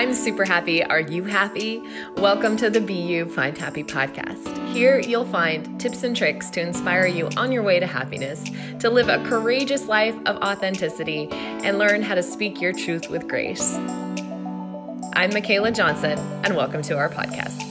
I'm super happy. Are you happy? Welcome to the Be You Find Happy podcast. Here you'll find tips and tricks to inspire you on your way to happiness, to live a courageous life of authenticity, and learn how to speak your truth with grace. I'm Michaela Johnson, and welcome to our podcast.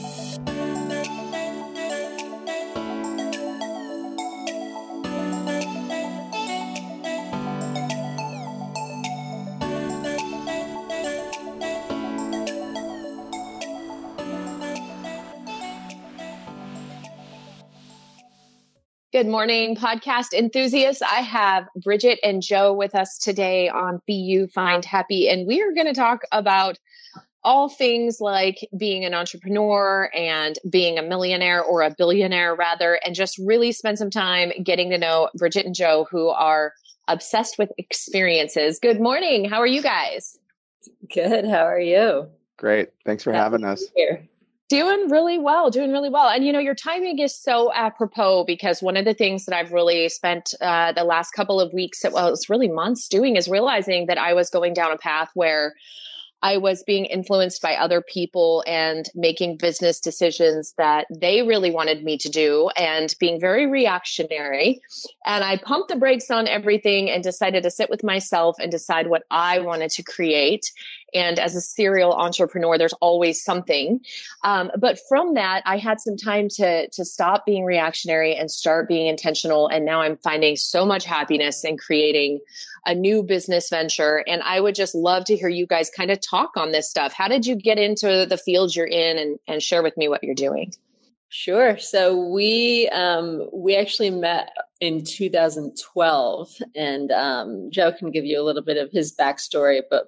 Good morning, podcast enthusiasts. I have Bridget and Joe with us today on Be You Find Happy, and we are going to talk about all things like being an entrepreneur and being a millionaire, or a billionaire rather, and just really spend some time getting to know Bridget and Joe, who are obsessed with experiences. Good morning. How are you guys? Good. How are you? Great. Thanks for having us. Here. Doing really well. And your timing is so apropos, because one of the things that I've really spent the last couple of weeks, it's really months doing, is realizing that I was going down a path where I was being influenced by other people and making business decisions that they really wanted me to do, and being very reactionary. And I pumped the brakes on everything and decided to sit with myself and decide what I wanted to create. And as a serial entrepreneur, there's always something. But from that, I had some time to stop being reactionary and start being intentional. And now I'm finding so much happiness in creating a new business venture. And I would just love to hear you guys kind of talk on this stuff. How did you get into the field you're in, and share with me what you're doing? Sure. So we actually met in 2012, and Joe can give you a little bit of his backstory. But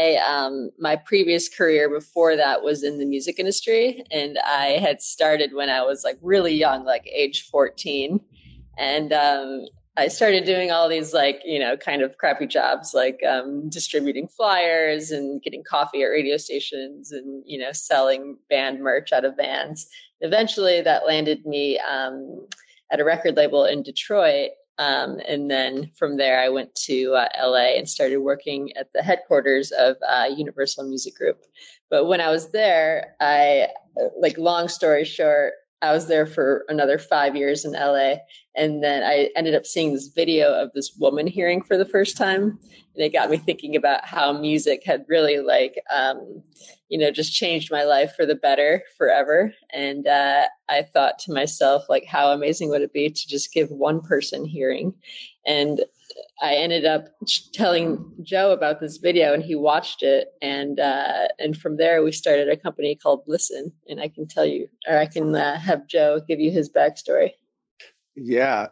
my previous career before that was in the music industry, and I had started when I was like really young, like age 14, and I started doing all these kind of crappy jobs, like distributing flyers and getting coffee at radio stations, and selling band merch out of vans. Eventually, that landed me at a record label in Detroit. And then from there, I went to LA and started working at the headquarters of Universal Music Group. But when I was there, long story short, I was there for another 5 years in LA. And then I ended up seeing this video of this woman hearing for the first time. And it got me thinking about how music had really just changed my life for the better forever. And I thought to myself, how amazing would it be to just give one person hearing? And I ended up telling Joe about this video, and he watched it. And from there, we started a company called Listen. And I can tell you, or I can have Joe give you his backstory. Yeah.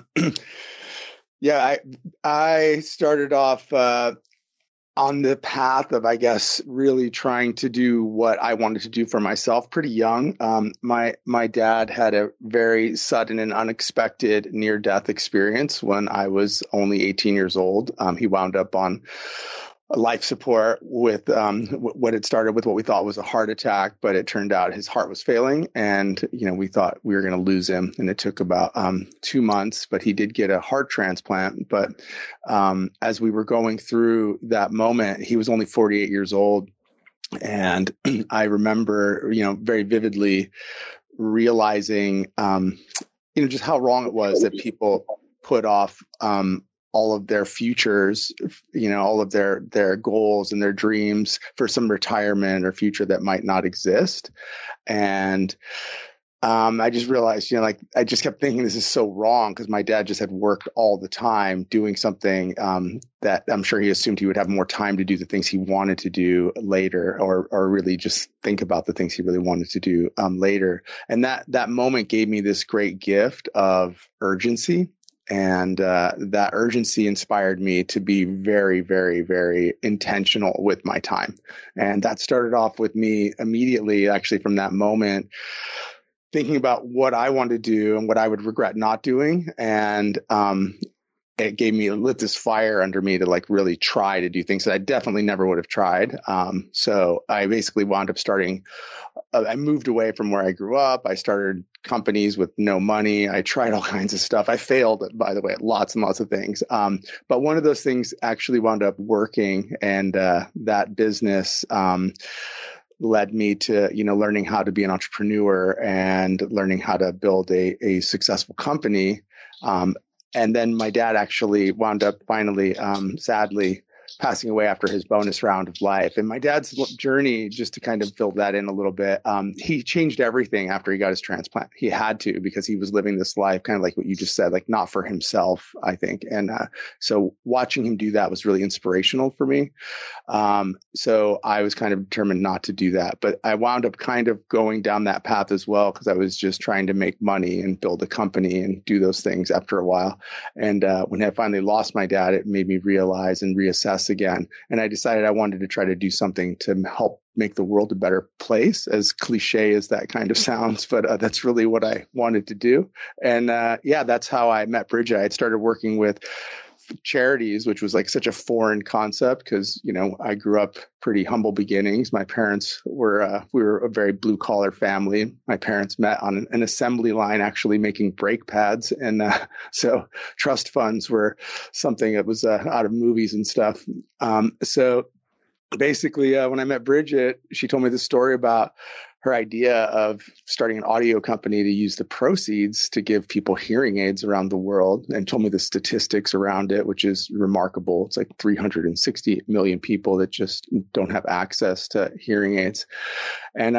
I started off on the path of, I guess, really trying to do what I wanted to do for myself pretty young. My dad had a very sudden and unexpected near-death experience when I was only 18 years old. He wound up on life support with what had started with what we thought was a heart attack, but it turned out his heart was failing, and we thought we were going to lose him, and it took about 2 months, but he did get a heart transplant. But as we were going through that moment, he was only 48 years old, and I remember very vividly realizing just how wrong it was that people put off all of their futures, all of their goals and their dreams for some retirement or future that might not exist. And I just realized, I just kept thinking this is so wrong, because my dad just had worked all the time doing something that I'm sure he assumed he would have more time to do the things he wanted to do later, or really just think about the things he really wanted to do later. And that moment gave me this great gift of urgency. And that urgency inspired me to be very, very, very intentional with my time. And that started off with me immediately, actually, from that moment, thinking about what I wanted to do and what I would regret not doing. And it lit this fire under me to like really try to do things that I definitely never would have tried. So I basically wound up I moved away from where I grew up. I started companies with no money. I tried all kinds of stuff. I failed, by the way, at lots and lots of things. But one of those things actually wound up working, and that business led me to, learning how to be an entrepreneur and learning how to build a successful company. And then my dad actually wound up finally, sadly, passing away after his bonus round of life. And my dad's journey, just to kind of fill that in a little bit, he changed everything after he got his transplant. He had to, because he was living this life, kind of like what you just said, like not for himself, I think. And so watching him do that was really inspirational for me. So I was kind of determined not to do that. But I wound up kind of going down that path as well, because I was just trying to make money and build a company and do those things after a while. And when I finally lost my dad, it made me realize and reassess again. And I decided I wanted to try to do something to help make the world a better place, as cliche as that kind of sounds, but that's really what I wanted to do. And that's how I met Bridget. I had started working with charities, which was like such a foreign concept, because I grew up pretty humble beginnings. My parents were we were a very blue collar family. My parents met on an assembly line, actually making brake pads, and so trust funds were something that was out of movies and stuff. So basically, when I met Bridget, she told me the story about her idea of starting an audio company to use the proceeds to give people hearing aids around the world, and told me the statistics around it, which is remarkable. It's like 360 million people that just don't have access to hearing aids. And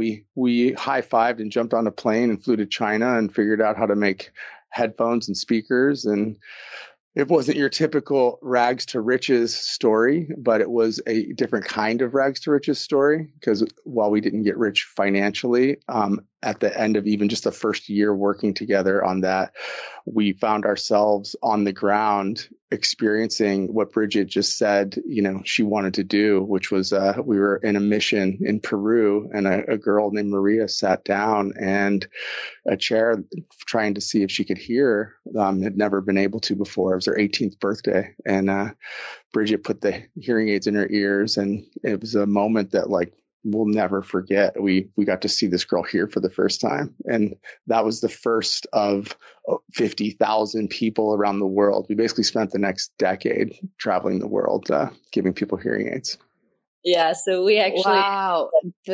we high-fived and jumped on a plane and flew to China and figured out how to make headphones and speakers. And it wasn't your typical rags to riches story, but it was a different kind of rags to riches story, because while we didn't get rich financially, at the end of even just the first year working together on that, we found ourselves on the ground experiencing what Bridget just said, she wanted to do, which was, we were in a mission in Peru, and a girl named Maria sat down, and a chair trying to see if she could hear, had never been able to before. It was her 18th birthday. And, Bridget put the hearing aids in her ears, and it was a moment that we'll never forget. We got to see this girl hear for the first time. And that was the first of 50,000 people around the world. We basically spent the next decade traveling the world, giving people hearing aids. Yeah. So we actually, wow,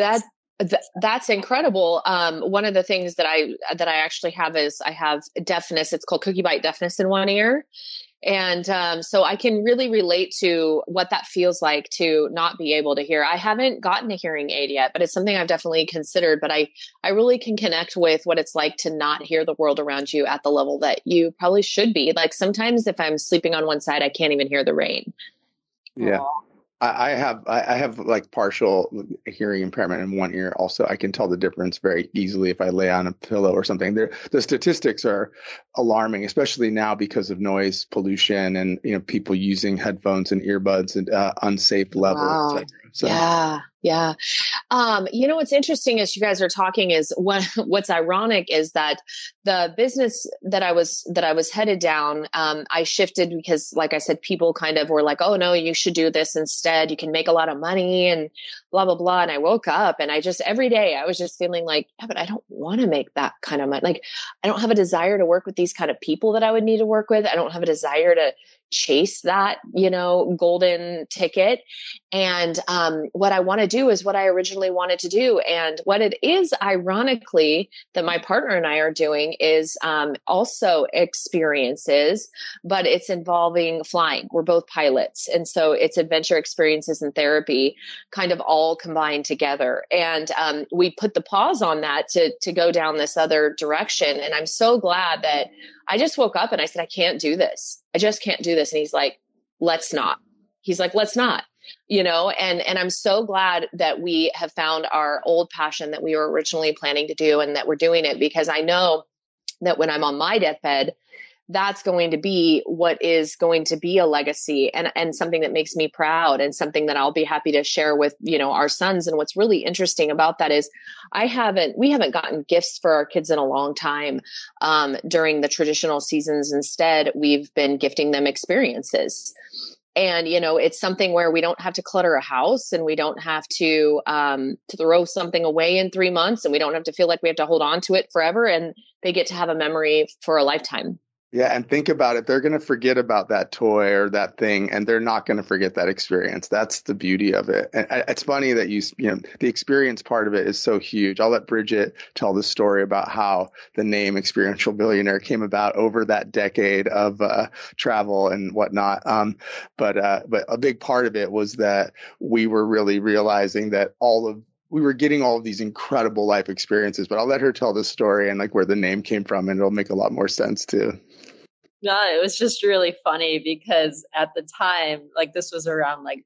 that's incredible. One of the things that I actually have is I have deafness. It's called cookie bite deafness in one ear. And so I can really relate to what that feels like to not be able to hear. I haven't gotten a hearing aid yet, but it's something I've definitely considered. But I really can connect with what it's like to not hear the world around you at the level that you probably should be. Like sometimes if I'm sleeping on one side, I can't even hear the rain. Yeah. I have like partial hearing impairment in one ear. Also, I can tell the difference very easily if I lay on a pillow or something. The statistics are alarming, especially now because of noise pollution and people using headphones and earbuds at unsafe levels. Wow. So. Yeah. What's interesting as you guys are talking is what's ironic is that the business that I was headed down, I shifted because, like I said, people kind of were like, oh no, you should do this instead. You can make a lot of money and blah, blah, blah. And I woke up and every day I was just feeling like, yeah, but I don't want to make that kind of money. Like, I don't have a desire to work with these kind of people that I would need to work with. I don't have a desire to chase that, golden ticket. And what I want to do is what I originally wanted to do. And what it is, ironically, that my partner and I are doing is also experiences, but it's involving flying. We're both pilots. And so it's adventure experiences and therapy kind of all combined together. And we put the pause on that to go down this other direction. And I'm so glad that I just woke up and I said, I can't do this. I just can't do this. And he's like, let's not. He's like, let's not, and I'm so glad that we have found our old passion that we were originally planning to do and that we're doing it, because I know that when I'm on my deathbed, that's going to be what is going to be a legacy and something that makes me proud and something that I'll be happy to share with, our sons. And what's really interesting about that is we haven't gotten gifts for our kids in a long time during the traditional seasons. Instead, we've been gifting them experiences. And, it's something where we don't have to clutter a house, and we don't have to throw something away in 3 months, and we don't have to feel like we have to hold on to it forever. And they get to have a memory for a lifetime. Yeah. And think about it. They're going to forget about that toy or that thing, and they're not going to forget that experience. That's the beauty of it. And it's funny that the experience part of it is so huge. I'll let Bridget tell the story about how the name Experiential Billionaire came about over that decade of travel and whatnot. But a big part of it was that we were really realizing that we were getting all of these incredible life experiences. But I'll let her tell the story and like where the name came from, and it'll make a lot more sense too. No, it was just really funny because at the time, like this was around like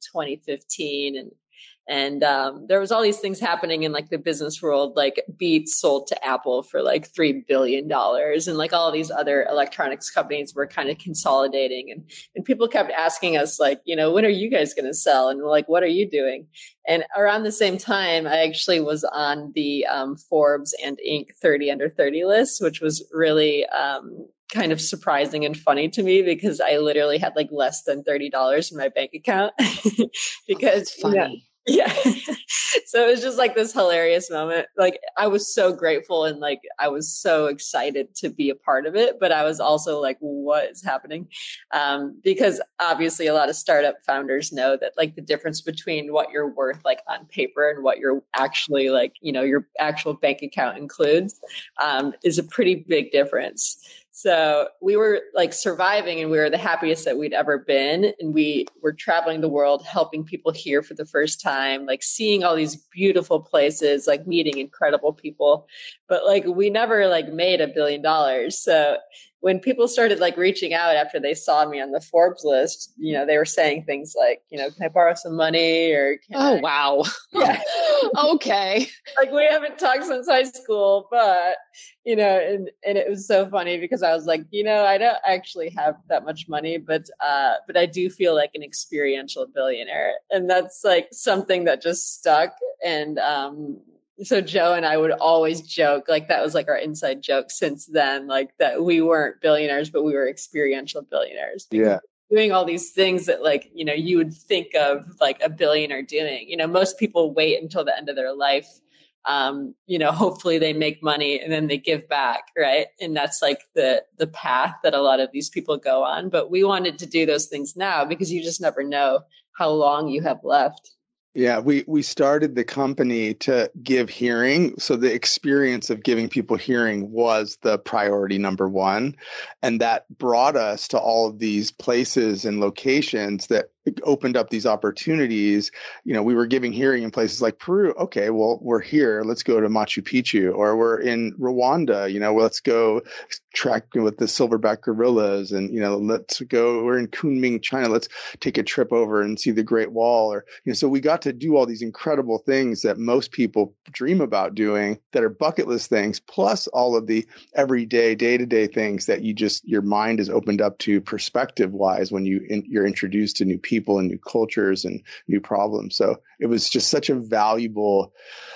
2015, and there was all these things happening in like the business world, like Beats sold to Apple for like $3 billion, and like all these other electronics companies were kind of consolidating, and people kept asking us like, when are you guys going to sell? And we're like, what are you doing? And around the same time, I actually was on the Forbes and Inc. 30 under 30 list, which was really kind of surprising and funny to me because I literally had like less than $30 in my bank account because funny. Yeah. So it was just like this hilarious moment. Like I was so grateful and like I was so excited to be a part of it, but I was also like, what is happening? Because obviously a lot of startup founders know that like the difference between what you're worth like on paper and what you're actually like, your actual bank account includes is a pretty big difference. So we were like surviving and we were the happiest that we'd ever been. And we were traveling the world, helping people here for the first time, like seeing all these beautiful places, like meeting incredible people. But like we never like made $1 billion. So when people started like reaching out after they saw me on the Forbes list, they were saying things like, can I borrow some money or wow. Yeah. Okay. Like we haven't talked since high school, but and it was so funny because I was like, I don't actually have that much money, but I do feel like an experiential billionaire. And that's like something that just stuck. And so Joe and I would always joke, like that was like our inside joke since then, like that we weren't billionaires, but we were experiential billionaires. Yeah. Doing all these things that like, you would think of like a billionaire doing. Most people wait until the end of their life. Hopefully they make money and then they give back, right? And that's like the path that a lot of these people go on. But we wanted to do those things now because you just never know how long you have left. Yeah, we started the company to give hearing. So the experience of giving people hearing was the priority number one. And that brought us to all of these places and locations that opened up these opportunities. We were giving hearing in places like Peru. Okay, well, we're here. Let's go to Machu Picchu. Or we're in Rwanda. Let's go track with the silverback gorillas. And, we're in Kunming, China. Let's take a trip over and see the Great Wall. Or, so we got to do all these incredible things that most people dream about doing that are bucket list things, plus all of the everyday, day-to-day things that your mind is opened up to perspective wise when you're introduced to new people and new cultures and new problems. So it was just such a valuable,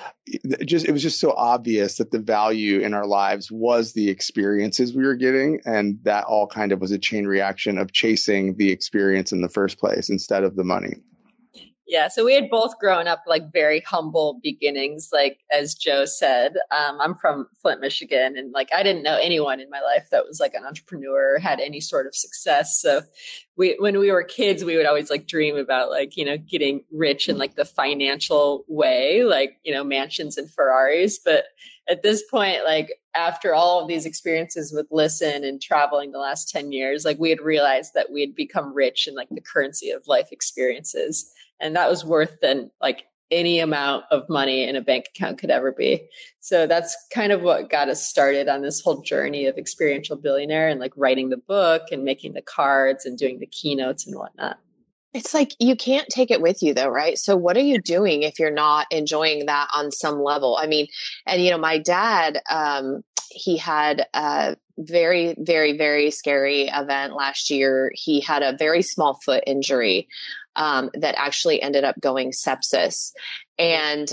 it was just so obvious that the value in our lives was the experiences we were getting. And that all kind of was a chain reaction of chasing the experience in the first place instead of the money. Yeah, so we had both grown up like very humble beginnings, like as Joe said. I'm from Flint, Michigan, and like I didn't know anyone in my life that was like an entrepreneur or had any sort of success. So when we were kids, we would always like dream about like, getting rich in like the financial way, like, mansions and Ferraris. But at this point, like after all of these experiences with Listen and traveling the last 10 years, like we had realized that we had become rich in like the currency of life experiences. And that was worth than like any amount of money in a bank account could ever be. So that's kind of what got us started on this whole journey of Experiential Billionaire and like writing the book and making the cards and doing the keynotes and whatnot. It's like you can't take it with you though, right? So what are you doing if you're not enjoying that on some level? I mean, and my dad, he had very, very, very scary event last year. He had a very small foot injury that actually ended up going sepsis. And,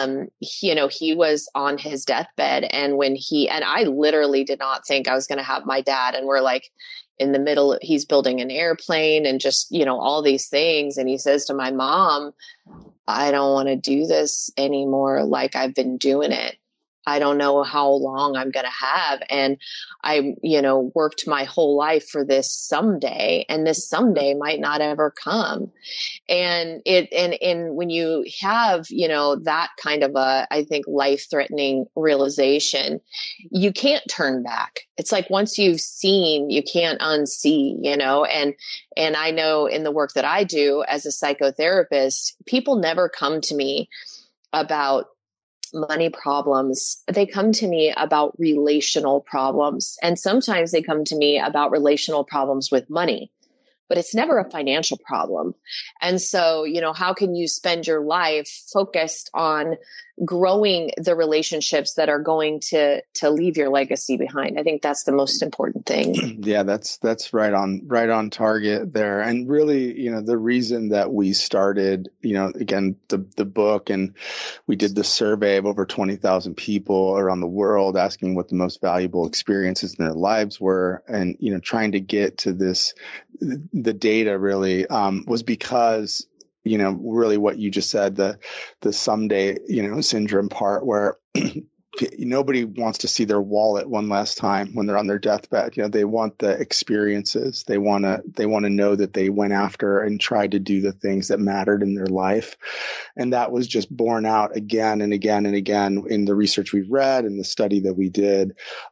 he was on his deathbed. And and I literally did not think I was going to have my dad. And we're like in the middle, he's building an airplane and just, all these things. And he says to my mom, I don't want to do this anymore. Like I've been doing it. I don't know how long I'm going to have. And I, worked my whole life for this someday, and this someday might not ever come. And when you have, that kind of I think life-threatening realization, you can't turn back. It's like, once you've seen, you can't unsee, and I know in the work that I do as a psychotherapist, people never come to me about money problems. They come to me about relational problems. And sometimes they come to me about relational problems with money, but it's never a financial problem. And so, how can you spend your life focused on growing the relationships that are going to leave your legacy behind? I think that's the most important thing. Yeah, that's right on target there. And really, the reason that we started, again, the book, and we did the survey of over 20,000 people around the world asking what the most valuable experiences in their lives were, and, trying to get to the data really, was because, really what you just said, the someday, syndrome part, where nobody wants to see their wallet one last time when they're on their deathbed. They want the experiences. They want to know that they went after and tried to do the things that mattered in their life. And that was just borne out again and again and again in the research we've read and the study that we did.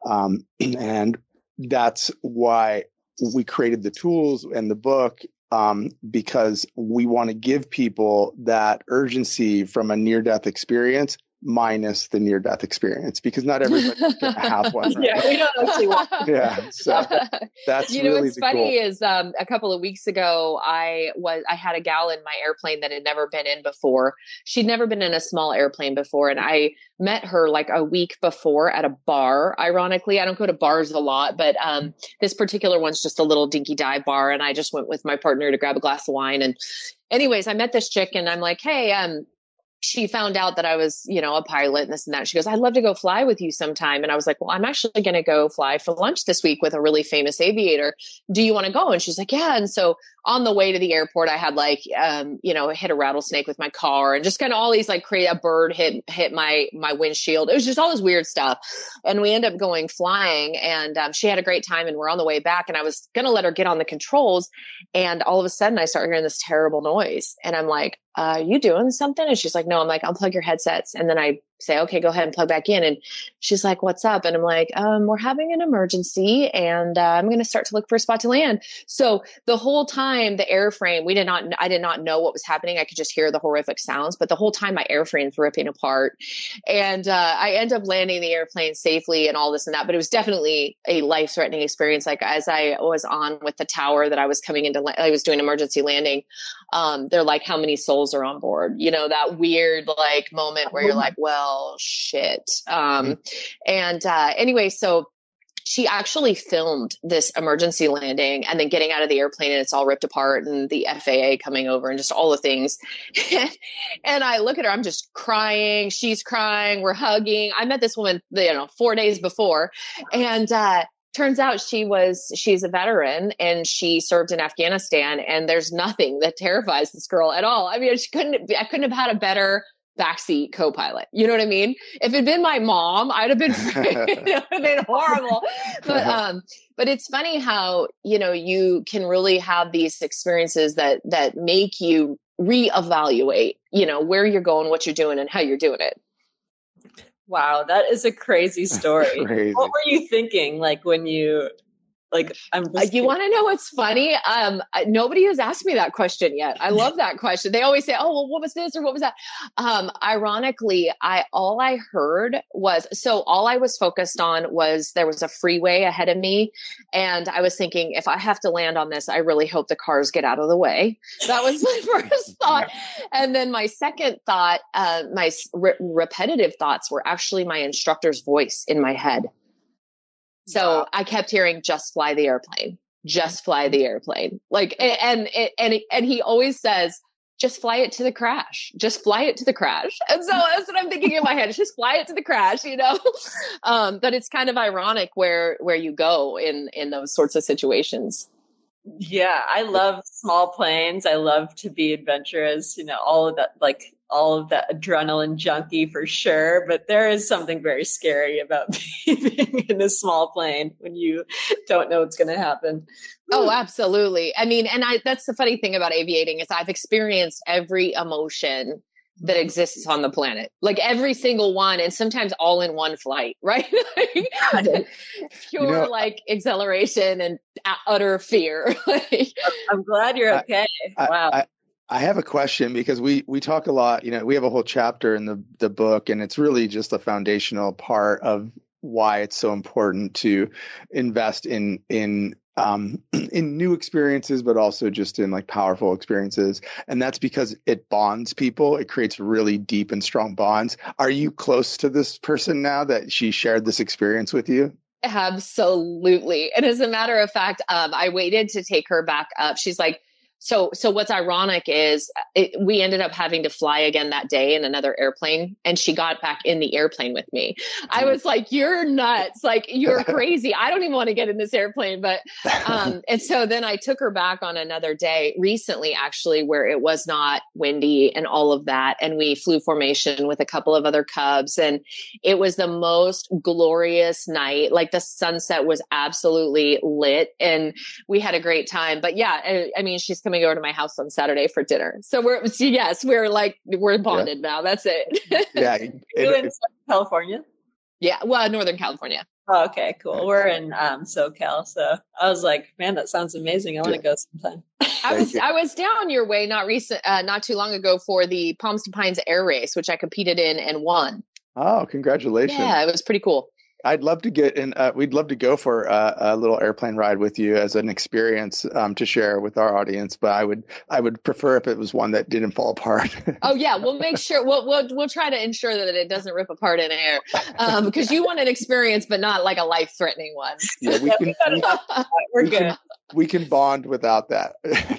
And that's why we created the tools and the book, because we want to give people that urgency from a near-death experience minus the near-death experience, because not everybody's going to have one. Right? Yeah, we don't actually want. Yeah, so that's really what's funny goal. is a couple of weeks ago, I had a gal in my airplane that had never been in before. She'd never been in a small airplane before, and I met her like a week before at a bar. Ironically, I don't go to bars a lot, but this particular one's just a little dinky dive bar, and I just went with my partner to grab a glass of wine. And anyways, I met this chick, and I'm like, hey, she found out that I was, a pilot and this and that. She goes, I'd love to go fly with you sometime. And I was like, well, I'm actually going to go fly for lunch this week with a really famous aviator. Do you want to go? And she's like, yeah. And so on the way to the airport, I had like, hit a rattlesnake with my car, and just kind of all these like a bird hit my windshield. It was just all this weird stuff. And we ended up going flying, and she had a great time, and we're on the way back, and I was going to let her get on the controls. And all of a sudden I start hearing this terrible noise, and I'm like, you doing something? And she's like, no. I'm like, unplug your headsets. And then I say, okay, go ahead and plug back in. And she's like, what's up? And I'm like, we're having an emergency, and I'm going to start to look for a spot to land. So the whole time, the airframe, I did not know what was happening. I could just hear the horrific sounds, but the whole time my airframe's ripping apart, and I end up landing the airplane safely and all this and that. But it was definitely a life-threatening experience. Like as I was on with the tower that I was coming into, I was doing emergency landing. They're like, how many souls are on board? That weird like moment where you're like, well, shit. Anyway, so she actually filmed this emergency landing and then getting out of the airplane, and it's all ripped apart, and the FAA coming over and just all the things. And I look at her, I'm just crying. She's crying. We're hugging. I met this woman, 4 days before. And, turns out she's a veteran, and she served in Afghanistan, and there's nothing that terrifies this girl at all. I mean, I couldn't have had a better backseat co-pilot. You know what I mean? If it'd been my mom, I'd have been, it would have been horrible. But it's funny how, you can really have these experiences that make you reevaluate, where you're going, what you're doing, and how you're doing it. Wow, that is a crazy story. Crazy. What were you thinking, like when you, like, you want to know what's funny? Nobody has asked me that question yet. I love that question. They always say, oh, well, what was this or what was that? Ironically, all I was focused on was there was a freeway ahead of me. And I was thinking, if I have to land on this, I really hope the cars get out of the way. That was my first thought. And then my second thought, my repetitive thoughts were actually my instructor's voice in my head. So Wow. I kept hearing, just fly the airplane, just fly the airplane. Like, and he always says, just fly it to the crash, just fly it to the crash. And so that's what I'm thinking in my head. It's just fly it to the crash, you know? But it's kind of ironic where you go in those sorts of situations. Yeah, I love small planes. I love to be adventurous, all of that adrenaline junkie for sure. But there is something very scary about being in a small plane when you don't know what's going to happen. Oh, absolutely. I mean, that's the funny thing about aviating is I've experienced every emotion that exists on the planet, like every single one, and sometimes all in one flight, right? Pure like exhilaration and utter fear. I'm glad you're okay. Wow. I have a question because we talk a lot, we have a whole chapter in the book, and it's really just a foundational part of why it's so important to invest in new experiences, but also just in like powerful experiences. And that's because it bonds people. It creates really deep and strong bonds. Are you close to this person now that she shared this experience with you? Absolutely. And as a matter of fact, I waited to take her back up. She's like, so what's ironic is we ended up having to fly again that day in another airplane, and she got back in the airplane with me. I was like, you're nuts. Like, you're crazy. I don't even want to get in this airplane. But, and so then I took her back on another day recently, actually, where it was not windy and all of that. And we flew formation with a couple of other Cubs, and it was the most glorious night. Like, the sunset was absolutely lit and we had a great time. But yeah, I mean, she's coming over to my house on Saturday for dinner. So we're bonded now. That's it. Yeah. You in California? Yeah. Well, Northern California. Oh, okay, cool. We're in SoCal. So I was like, man, that sounds amazing. I want to go sometime. I was down your way not too long ago for the Palms to Pines Air Race, which I competed in and won. Oh, congratulations. Yeah, it was pretty cool. I'd love to get in. We'd love to go for a little airplane ride with you as an experience to share with our audience. But I would prefer if it was one that didn't fall apart. Oh yeah, we'll make sure we'll try to ensure that it doesn't rip apart in air, because you want an experience, but not like a life-threatening one. Yeah, we're good. We can bond without that.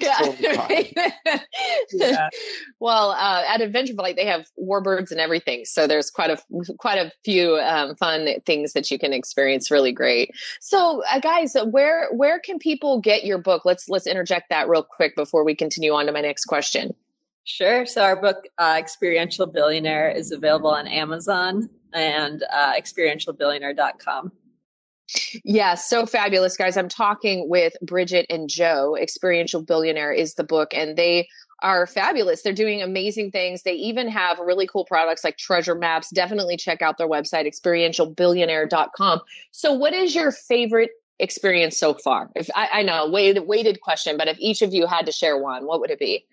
Yeah. Yeah. Well, at Adventure Flight, they have warbirds and everything. So there's quite a few fun things that you can experience. Really great. So guys, where can people get your book? Let's interject that real quick before we continue on to my next question. Sure. So our book, Experiential Billionaire, is available on Amazon and experientialbillionaire.com. Yeah, so fabulous, guys. I'm talking with Bridget and Joe. Experiential Billionaire is the book, and they are fabulous. They're doing amazing things. They even have really cool products like treasure maps. Definitely check out their website, experientialbillionaire.com. So what is your favorite experience so far? If I know, weighted question, but if each of you had to share one, what would it be?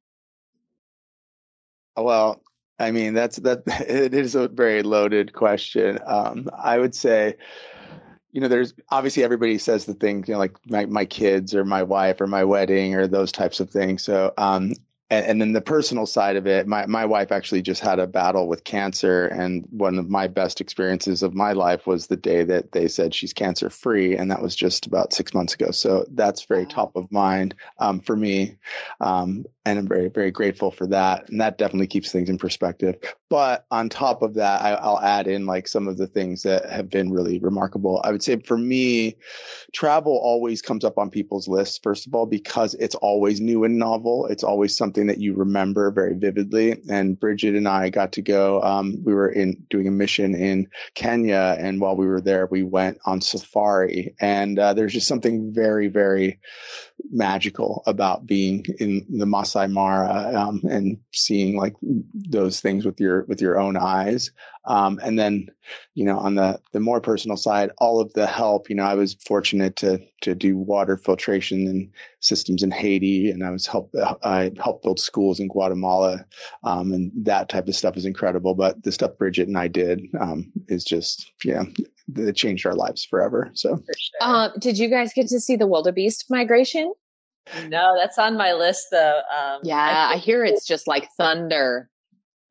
Well, I mean, it is a very loaded question. I would say, there's obviously everybody says the thing, like my kids or my wife or my wedding or those types of things. So, and then the personal side of it, my wife actually just had a battle with cancer. And one of my best experiences of my life was the day that they said she's cancer free. And that was just about 6 months ago. So that's very top of mind for me. And I'm very, very grateful for that. And that definitely keeps things in perspective. But on top of that, I'll add in like some of the things that have been really remarkable. I would say for me, travel always comes up on people's lists, first of all, because it's always new and novel. It's always something that you remember very vividly. And Bridget and I got to go. We were doing a mission in Kenya. And while we were there, we went on safari. And there's just something very, very magical about being in the Masai Mara and seeing like those things with your own eyes. And then, on the more personal side, all of the help, I was fortunate to do water filtration and systems in Haiti, and I helped build schools in Guatemala. And that type of stuff is incredible. But the stuff Bridget and I did is just, it changed our lives forever. So, for sure. Did you guys get to see the wildebeest migration? No, that's on my list though. I hear it's just like thunder.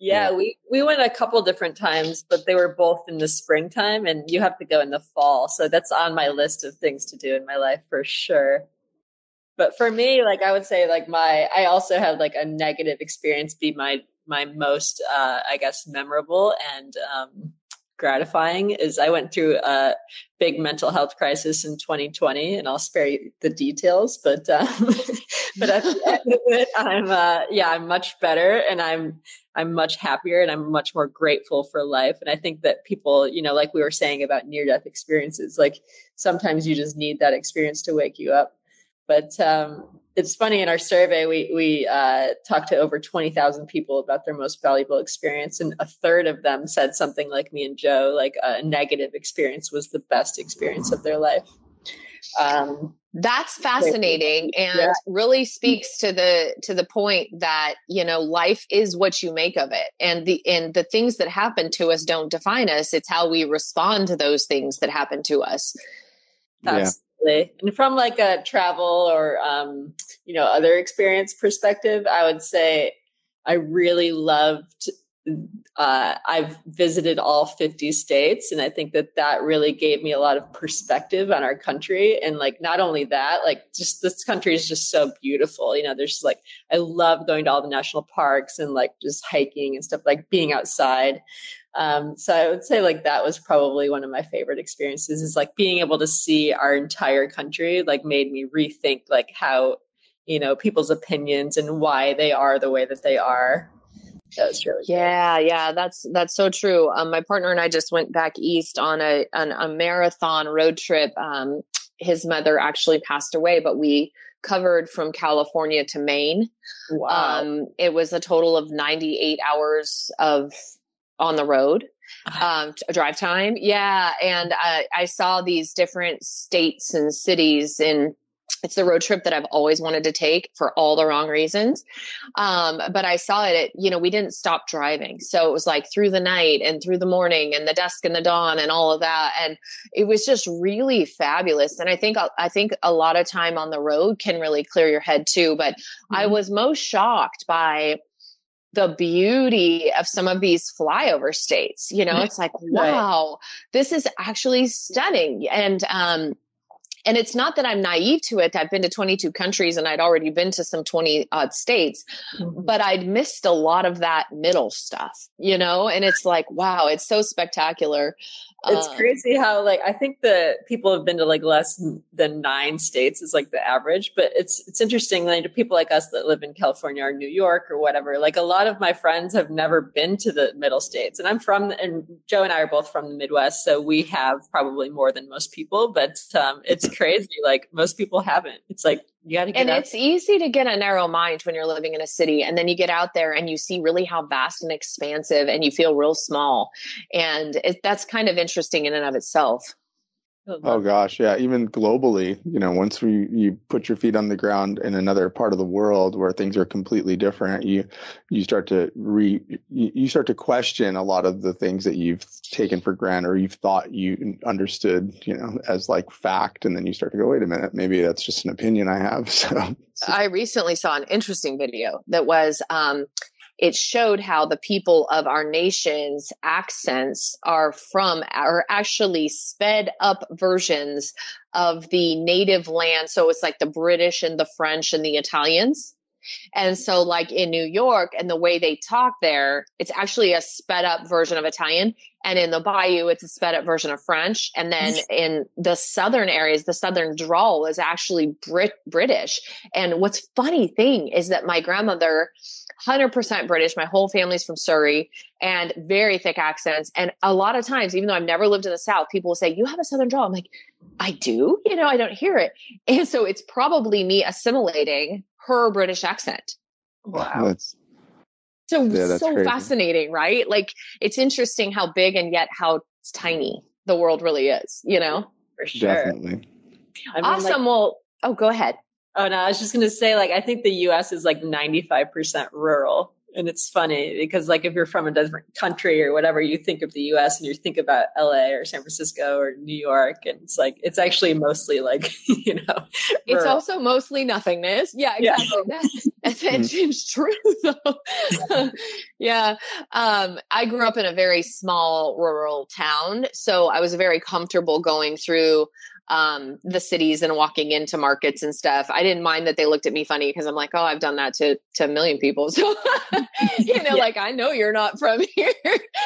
Yeah, we went a couple different times, but they were both in the springtime, and you have to go in the fall. So that's on my list of things to do in my life for sure. But for me, like I would say, like I also had like a negative experience be my most, I guess, memorable and gratifying is I went through a big mental health crisis in 2020, and I'll spare you the details. But but at the end of it, I'm much better, and I'm much happier, and I'm much more grateful for life. And I think that people, like we were saying about near-death experiences, like sometimes you just need that experience to wake you up. But it's funny, in our survey, we talked to over 20,000 people about their most valuable experience. And a third of them said something like me and Joe, like a negative experience was the best experience of their life. That's fascinating and really speaks to the point that, life is what you make of it. And the things that happen to us don't define us. It's how we respond to those things that happen to us. Absolutely. And from like a travel or, other experience perspective, I would say I really loved, I've visited all 50 states. And I think that really gave me a lot of perspective on our country. And like, not only that, like just this country is just so beautiful. There's like, I love going to all the national parks and like just hiking and stuff, like being outside. So I would say like that was probably one of my favorite experiences is like being able to see our entire country, like made me rethink like how, people's opinions and why they are the way that they are. That was really cool. Yeah. That's so true. My partner and I just went back east on a marathon road trip. His mother actually passed away, but we covered from California to Maine. Wow. It was a total of 98 hours on the road, drive time. Yeah. And I saw these different states and cities, and it's the road trip that I've always wanted to take for all the wrong reasons. But I saw it we didn't stop driving. So it was like through the night and through the morning and the dusk and the dawn and all of that. And it was just really fabulous. And I think a lot of time on the road can really clear your head too. But I was most shocked by the beauty of some of these flyover states. It's like, wow, this is actually stunning. And it's not that I'm naive to it. I've been to 22 countries and I'd already been to some 20 odd states, but I'd missed a lot of that middle stuff, and it's like, wow, it's so spectacular. It's crazy how like, I think that people have been to like less than 9 states is like the average, but it's interesting like to people like us that live in California or New York or whatever, like a lot of my friends have never been to the middle states, and and Joe and I are both from the Midwest. So we have probably more than most people, but it's crazy. Like most people haven't. It's like, you got to get and out. It's easy to get a narrow mind when you're living in a city, and then you get out there and you see really how vast and expansive, and you feel real small. And that's kind of interesting in and of itself. Oh gosh, yeah. Even globally, once you put your feet on the ground in another part of the world where things are completely different, you start to question a lot of the things that you've taken for granted or you've thought you understood, as like fact, and then you start to go, wait a minute, maybe that's just an opinion I have. So I recently saw an interesting video that was it showed how the people of our nation's accents are actually sped up versions of the native land. So it's like the British and the French and the Italians. And so like in New York and the way they talk there, it's actually a sped up version of Italian. And in the Bayou, it's a sped up version of French. And then in the southern areas, the southern drawl is actually British. And what's funny thing is that my grandmother, 100% British, my whole family's from Surrey, and very thick accents. And a lot of times, even though I've never lived in the South, people will say, you have a southern drawl. I'm like, I do? I don't hear it. And so it's probably me assimilating her British accent. Wow. That's so fascinating, right? Like it's interesting how big and yet how tiny the world really is, For sure. Definitely. Awesome. Well, go ahead. Oh no, I was just going to say, like, I think the US is like 95% rural. And it's funny because like if you're from a different country or whatever, you think of the US and you think about LA or San Francisco or New York. And it's like, it's actually mostly like, it's also mostly nothingness. Yeah, exactly. Yeah. That's true though. Yeah. I grew up in a very small rural town. So I was very comfortable going through the cities and walking into markets and stuff. I didn't mind that they looked at me funny because I'm like, oh, I've done that to a million people. So, like, I know you're not from here,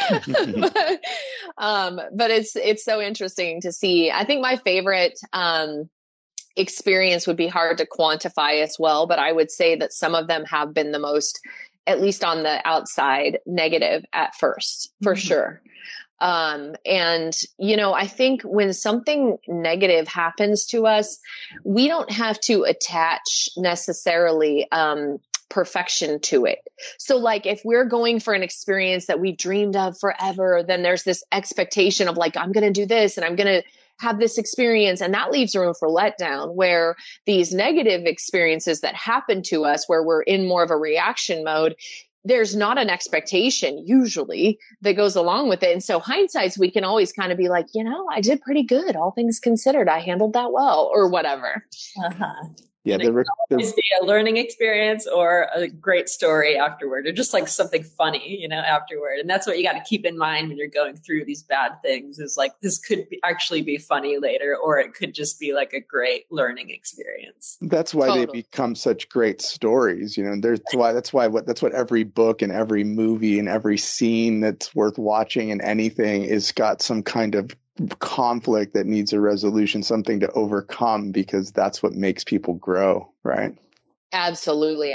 but it's so interesting to see. I think my favorite, experience would be hard to quantify as well, but I would say that some of them have been the most, at least on the outside, negative at first, for sure. And, I think when something negative happens to us, we don't have to attach necessarily, perfection to it. So like if we're going for an experience that we've dreamed of forever, then there's this expectation of like, I'm going to do this and I'm going to have this experience. And that leaves room for letdown, where these negative experiences that happen to us, where we're in more of a reaction mode, there's not an expectation usually that goes along with it. And so hindsight, we can always kind of be like, I did pretty good. All things considered, I handled that well or whatever. Yeah, it can always be a learning experience or a great story afterward, or just like something funny, afterward. And that's what you got to keep in mind when you're going through these bad things, is like, this could actually be funny later, or it could just be like a great learning experience. That's why they become such great stories. That's what every book and every movie and every scene that's worth watching and anything is got some kind of conflict that needs a resolution, something to overcome, because that's what makes people grow, right? Absolutely.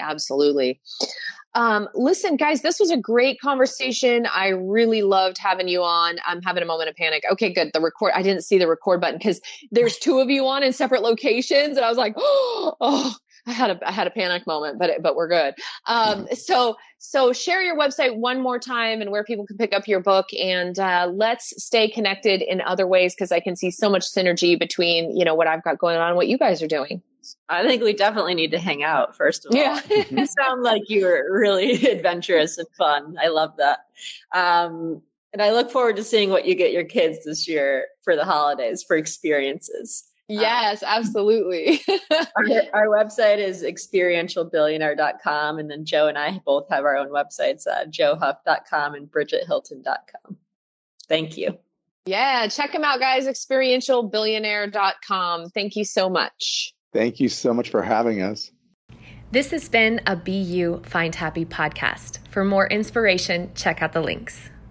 Listen, guys, this was a great conversation. I really loved having you on. I'm having a moment of panic. Okay, good. I didn't see the record button because there's two of you on in separate locations. And I was like, oh, I had a panic moment, but we're good. So share your website one more time and where people can pick up your book, and let's stay connected in other ways, because I can see so much synergy between, what I've got going on and what you guys are doing. I think we definitely need to hang out, first of all. Yeah. You sound like you were really adventurous and fun. I love that. And I look forward to seeing what you get your kids this year for the holidays, for experiences. Yes, absolutely. Our website is experientialbillionaire.com. And then Joe and I both have our own websites, joehuff.com and bridgethilton.com. Thank you. Yeah, check them out, guys. Experientialbillionaire.com. Thank you so much. Thank you so much for having us. This has been a Be You, Find Happy podcast. For more inspiration, check out the links.